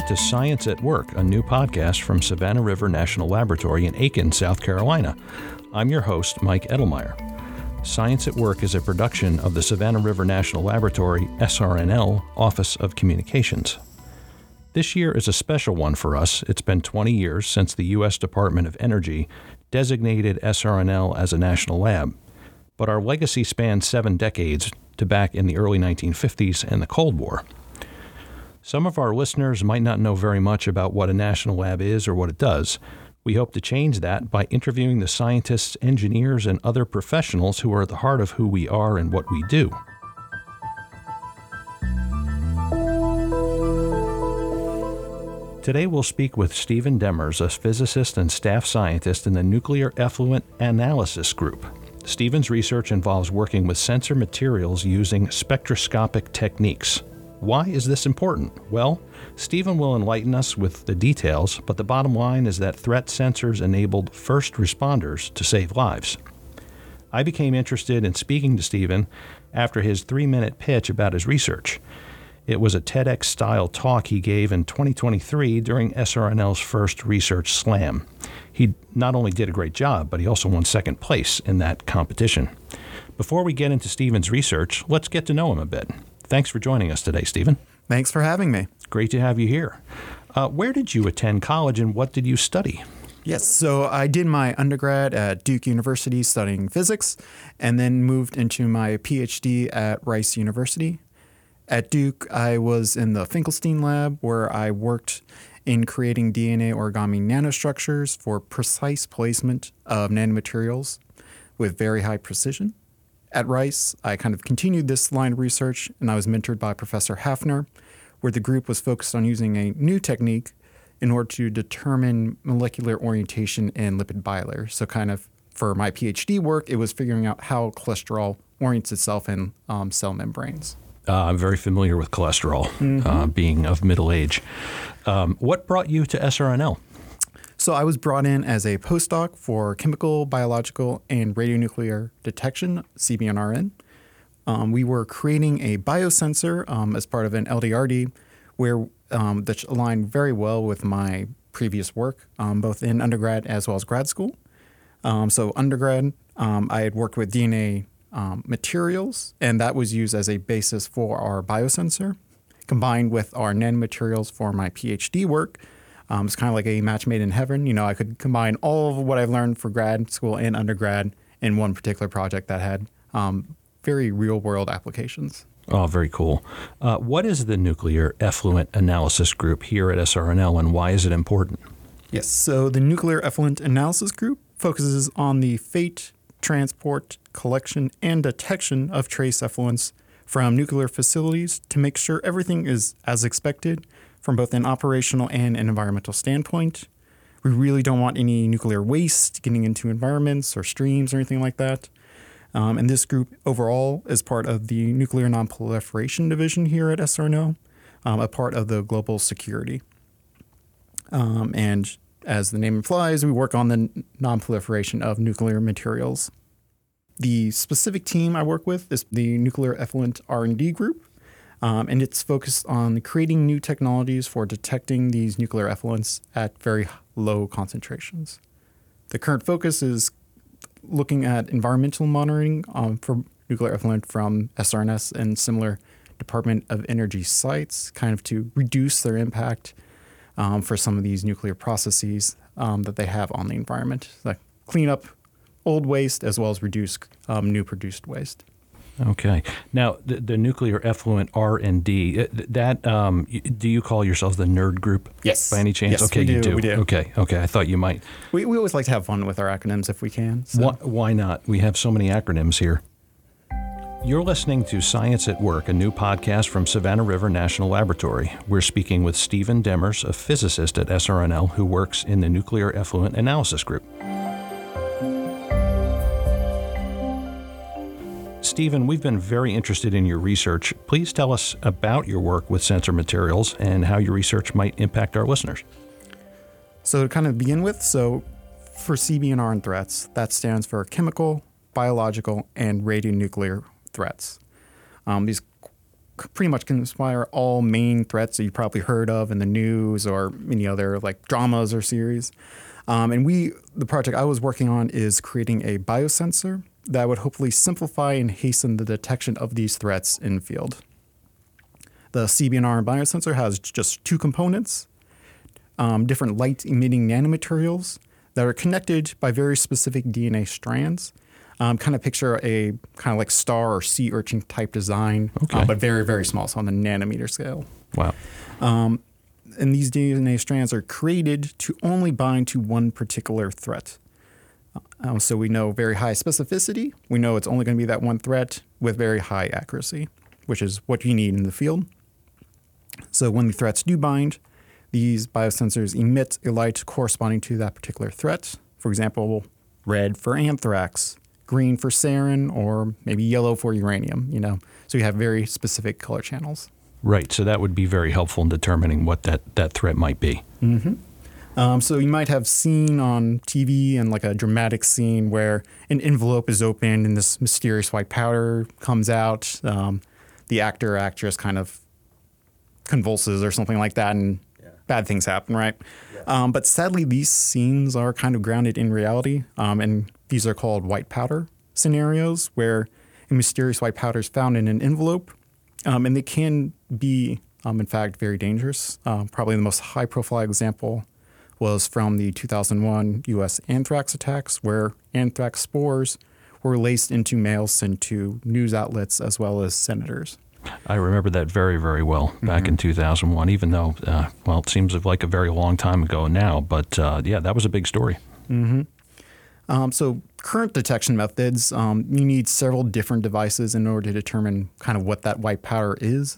to Science at Work, a new podcast from Savannah River National Laboratory in Aiken, South Carolina. I'm your host, Mike Edelmeyer. Science at Work is a production of the Savannah River National Laboratory, SRNL, Office of Communications. This year is a special one for us. It's been 20 years since the U.S. Department of Energy designated SRNL as a national lab. But our legacy spans 7 decades to back in the early 1950s and the Cold War. Some of our listeners might not know very much about what a national lab is or what it does. We hope to change that by interviewing the scientists, engineers, and other professionals who are at the heart of who we are and what we do. Today we'll speak with Stephen Demers, a physicist and staff scientist in the Nuclear Effluent Analysis Group. Stephen's research involves working with sensor materials using spectroscopic techniques. Why is this important? Well, Stephen will enlighten us with the details, but the bottom line is that threat sensors enabled first responders to save lives. I became interested in speaking to Stephen after his 3-minute pitch about his research. It was a TEDx-style talk he gave in 2023 during SRNL's first Research Slam. He not only did a great job, but he also won second place in that competition. Before we get into Stephen's research, let's get to know him a bit. Thanks for joining us today, Stephen. Thanks for having me. Great to have you here. Where did you attend college and what did you study? Yes, so I did my undergrad at Duke University studying physics and then moved into my PhD at Rice University. At Duke, I was in the Finkelstein lab where I worked in creating DNA origami nanostructures for precise placement of nanomaterials with very high precision. At Rice, I kind of continued this line of research, and I was mentored by Professor Hafner, where the group was focused on using a new technique in order to determine molecular orientation in lipid bilayers. So kind of for my PhD work, it was figuring out how cholesterol orients itself in cell membranes. I'm very familiar with cholesterol, being of middle age. What brought you to SRNL? So I was brought in as a postdoc for chemical, biological, and radionuclear detection, CBNRN. We were creating a biosensor as part of an LDRD that aligned very well with my previous work, both in undergrad as well as grad school. So undergrad, I had worked with DNA materials, and that was used as a basis for our biosensor. Combined with our nanomaterials for my PhD work, it's kind of like a match made in heaven. You know, I could combine all of what I've learned for grad school and undergrad in one particular project that had very real-world applications. Oh, very cool. What is the Nuclear Effluent Analysis Group here at SRNL, and why is it important? Yes, so the Nuclear Effluent Analysis Group focuses on the fate, transport, collection, and detection of trace effluents from nuclear facilities to make sure everything is as expected from both an operational and an environmental standpoint. We really don't want any nuclear waste getting into environments or streams or anything like that. And this group overall is part of the Nuclear Nonproliferation Division here at SRNL, a part of the global security. And as the name implies, we work on the nonproliferation of nuclear materials. The specific team I work with is the Nuclear Effluent R&D Group, and it's focused on creating new technologies for detecting these nuclear effluents at very low concentrations. The current focus is looking at environmental monitoring for nuclear effluent from SRNS and similar Department of Energy sites, kind of to reduce their impact for some of these nuclear processes that they have on the environment, like clean up old waste as well as reduce new produced waste. Okay. Now, the Nuclear Effluent R&D, do you call yourselves the nerd group? Yes. By any chance? Yes, okay, we do. you do. Okay. I thought you might. We always like to have fun with our acronyms if we can. So. Why not? We have so many acronyms here. You're listening to Science at Work, a new podcast from Savannah River National Laboratory. We're speaking with Stephen Demers, a physicist at SRNL who works in the Nuclear Effluent Analysis Group. Stephen, we've been very interested in your research. Please tell us about your work with sensor materials and how your research might impact our listeners. So to kind of begin with, for CBNR threats, that stands for chemical, biological, and radionuclear threats. These pretty much can inspire all main threats that you've probably heard of in the news or any other like dramas or series. And the project I was working on is creating a biosensor that would hopefully simplify and hasten the detection of these threats in field. The CBNR biosensor has just two components, different light-emitting nanomaterials that are connected by very specific DNA strands. Kind of picture a kind of like star or sea urchin type design, but very, very small, so on the nanometer scale. Wow. And these DNA strands are created to only bind to one particular threat. So we know very high specificity. We know it's only going to be that one threat with very high accuracy, which is what you need in the field. So when the threats do bind, these biosensors emit a light corresponding to that particular threat. For example, red for anthrax, green for sarin, or maybe yellow for uranium, So you have very specific color channels. Right. So that would be very helpful in determining what that threat might be. Mm-hmm. So you might have seen on TV and like a dramatic scene where an envelope is opened and this mysterious white powder comes out. The actor or actress kind of convulses or something like that, and bad things happen, right? Yeah. But sadly, these scenes are kind of grounded in reality, and these are called white powder scenarios, where a mysterious white powder is found in an envelope, and they can be, in fact, very dangerous. Probably the most high-profile example was from the 2001 U.S. anthrax attacks, where anthrax spores were laced into mails sent to news outlets as well as senators. I remember that very, very well back in 2001, even though, it seems like a very long time ago now. But, that was a big story. Mm-hmm. So current detection methods, you need several different devices in order to determine kind of what that white powder is.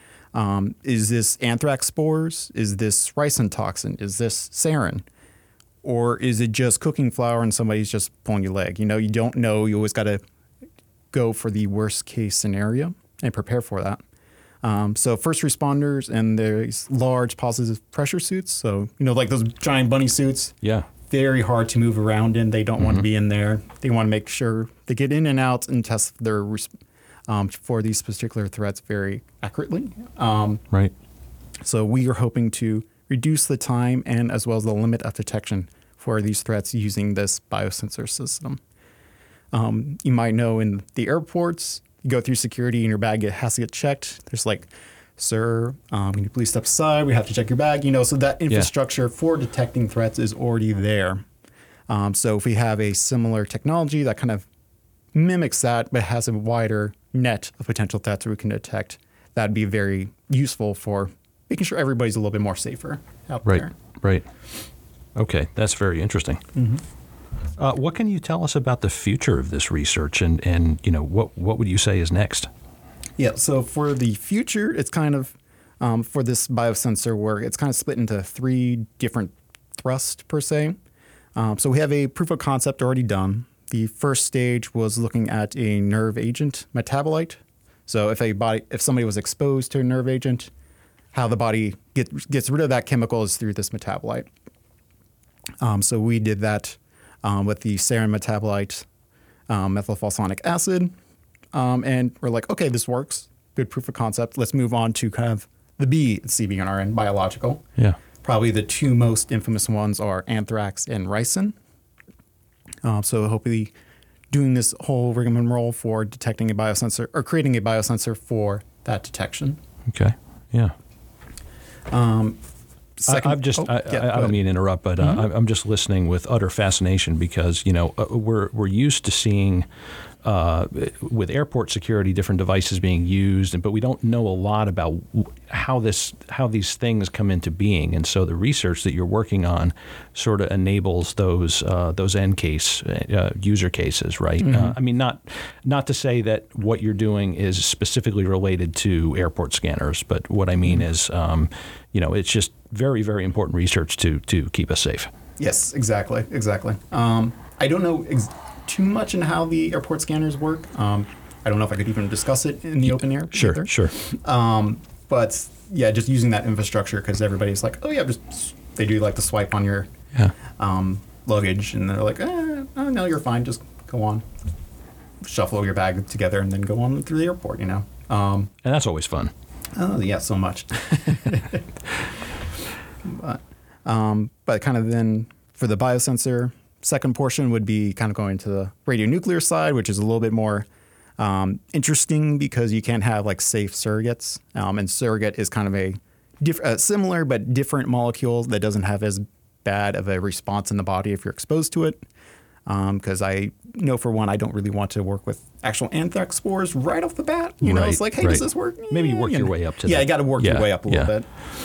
Is this anthrax spores? Is this ricin toxin? Is this sarin? Or is it just cooking flour and somebody's just pulling your leg? You don't know. You always got to go for the worst case scenario and prepare for that. So first responders and these large positive pressure suits. So, like those giant bunny suits. Yeah. Very hard to move around in. They don't want to be in there. They want to make sure they get in and out and test their for these particular threats very accurately. Right. So we are hoping to reduce the time and as well as the limit of detection for these threats using this biosensor system. You might know in the airports, you go through security and your bag has to get checked. There's like, sir, can you please step aside? We have to check your bag. So that infrastructure for detecting threats is already there. So if we have a similar technology that kind of mimics that but has a wider net of potential threats that we can detect, that'd be very useful for making sure everybody's a little bit more safer out there. Right. Okay, that's very interesting. Mm-hmm. What can you tell us about the future of this research, and what would you say is next? Yeah, so for the future, it's kind of, for this biosensor work, it's kind of split into three different thrusts per se. So we have a proof of concept already done. The first stage was looking at a nerve agent metabolite. So if somebody was exposed to a nerve agent, how the body gets rid of that chemical is through this metabolite. So we did that with the sarin metabolite, methylfolsonic acid. And we're like, okay, this works. Good proof of concept. Let's move on to kind of the B CBNRN biological. Yeah. Probably the two most infamous ones are anthrax and ricin. So hopefully doing this whole rigmarole for detecting a biosensor or creating a biosensor for that detection. Okay. Yeah. Second, I don't mean to interrupt, but I'm just listening with utter fascination because we're used to seeing with airport security different devices being used, but we don't know a lot about how these things come into being, and so the research that you're working on sort of enables those end case user cases, right? Mm-hmm. I mean, not to say that what you're doing is specifically related to airport scanners, but what I mean is, it's just very, very important research to keep us safe. Yes, exactly. I don't know too much in how the airport scanners work. I don't know if I could even discuss it in the open air. Sure. But yeah, just using that infrastructure because everybody's like, oh yeah, they do like the swipe on your luggage, and they're like, oh, no, you're fine, just go on, shuffle your bag together, and then go on through the airport. And that's always fun. Oh, yeah, so much. But kind of then for the biosensor, second portion would be kind of going to the radionuclear side, which is a little bit more interesting because you can't have like safe surrogates. And surrogate is kind of a similar but different molecule that doesn't have as bad of a response in the body if you're exposed to it. Because I know for one, I don't really want to work with actual anthrax spores right off the bat. You know, it's like, hey, does this work? Maybe you work your way up to that. Yeah, you got to work your way up a little bit.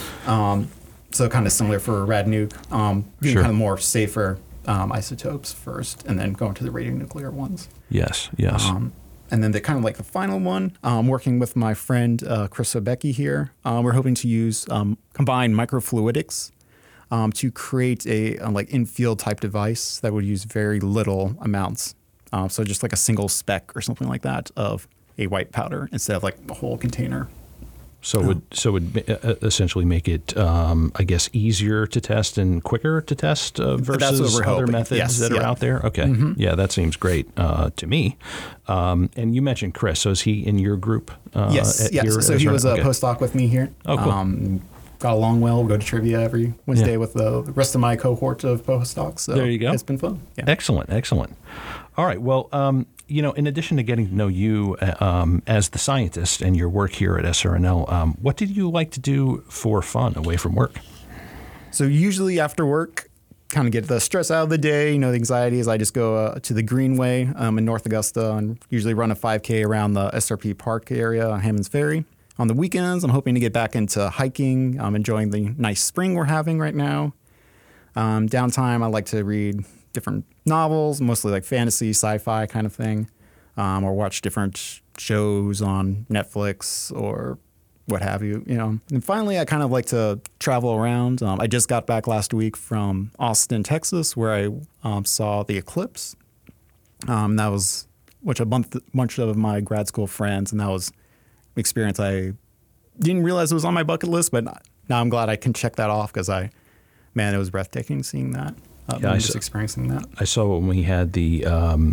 So kind of similar for Radnuke, doing kind of more safer isotopes first, and then going to the radionuclear ones. Yes. And then the kind of like the final one, working with my friend Chris Obecki here, we're hoping to use combined microfluidics to create a like in-field type device that would use very little amounts. So just like a single speck or something like that of a white powder instead of like a whole container. So it would essentially make it, I guess, easier to test and quicker to test versus other methods that are out there? Okay. Mm-hmm. Yeah, that seems great to me. And you mentioned Chris. So is he in your group? Yes. So he was a postdoc with me here. Oh, cool. Got along well. We go to trivia every Wednesday with the rest of my cohort of postdocs. So there you go. It's been fun. Yeah. Excellent. All right. Well, in addition to getting to know you as the scientist and your work here at SRNL, what did you like to do for fun away from work? So usually after work, kind of get the stress out of the day, the anxieties. I just go to the Greenway in North Augusta and usually run a 5K around the SRP Park area on Hammond's Ferry. On the weekends, I'm hoping to get back into hiking. I'm enjoying the nice spring we're having right now. Downtime, I like to read different novels, mostly like fantasy, sci-fi kind of thing, or watch different shows on Netflix or what have you, And finally, I kind of like to travel around. I just got back last week from Austin, Texas, where I saw the eclipse. That was a bunch of my grad school friends, and that was an experience I didn't realize it was on my bucket list, but now I'm glad I can check that off because it was breathtaking seeing that. Just experiencing that. I saw when we had the,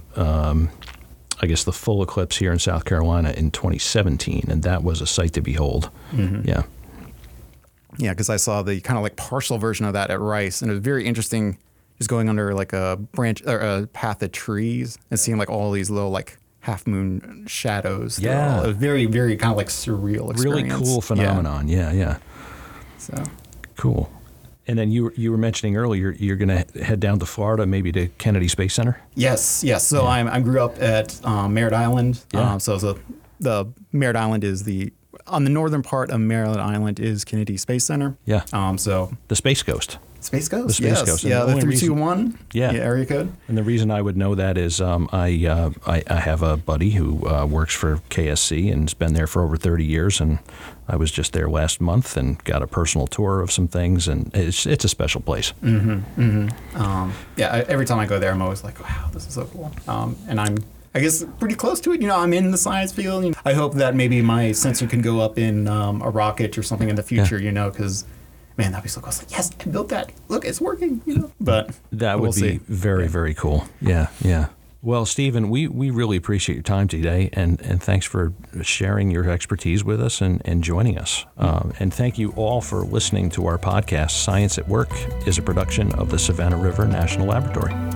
I guess the full eclipse here in South Carolina in 2017, and that was a sight to behold. Mm-hmm. Yeah. Yeah, because I saw the kind of like partial version of that at Rice, and it was very interesting just going under like a branch or a path of trees and seeing like all these little like half moon shadows. Yeah. It was very, very kind of like surreal experience. Really cool phenomenon. Yeah. So cool. And then you were mentioning earlier you're going to head down to Florida, maybe to Kennedy Space Center. Yes. So I grew up at Merritt Island. Yeah. So the Merritt Island is on the northern part of Merritt Island is Kennedy Space Center. Yeah. So the Space Coast. Space Coast. The Space Coast. Yeah. The 321. Area code. And the reason I would know that is I have a buddy who works for KSC and has been there for over 30 years, and I was just there last month and got a personal tour of some things, and it's a special place. Mm-hmm. Every time I go there, I'm always like, wow, this is so cool. And I guess pretty close to it. I'm in the science field. I hope that maybe my sensor can go up in a rocket or something in the future. Because. Man, that'd be so cool. Like, yes, I built that. Look, it's working. But that would be very, very cool. Yeah. Well, Stephen, we really appreciate your time today, and thanks for sharing your expertise with us and joining us. And thank you all for listening to our podcast. Science at Work is a production of the Savannah River National Laboratory.